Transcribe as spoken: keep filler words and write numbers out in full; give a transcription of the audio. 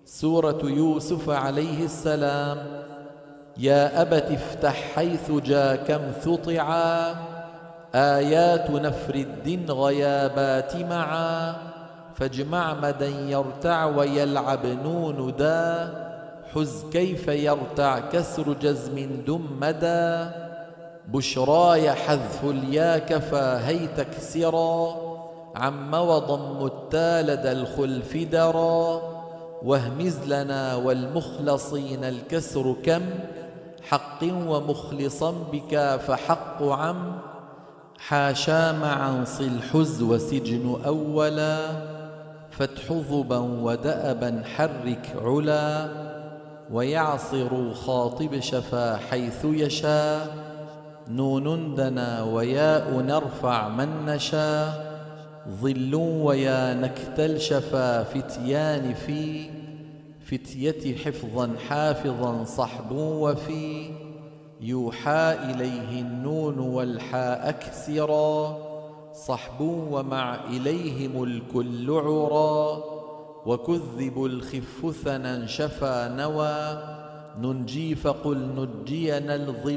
سورة يوسف عليه السلام. يا أبت افتح حيث جا كم ثطعا، آيات نفر الدين غيابات معا، فاجمع مدى يرتع ويلعب نون دا، حز كيف يرتع كسر جزم دم مدى. بشراي حذف اليا كفى هي تكسرا، عم وضم التا لدى الخلف درا. واهمز لنا والمخلصين الكسر كم، حق ومخلصا بك فحق عم. حاشا معا صل حز وسجن أولا، فتح ظبا ودأبا حرك علا. ويعصر خاطب شفا حيث يشاء، نون دنا وياء نرفع من نشاء. ظل ويا نكتل شفا فتيان في، فتية حفظا حافظا صحب وفي. يوحى إليه النون والحاء أكسرا، صحب ومع إليهم الكل عرا. وكذب الخف ثنا شفا نوى، ننجي فقل نجينا الظل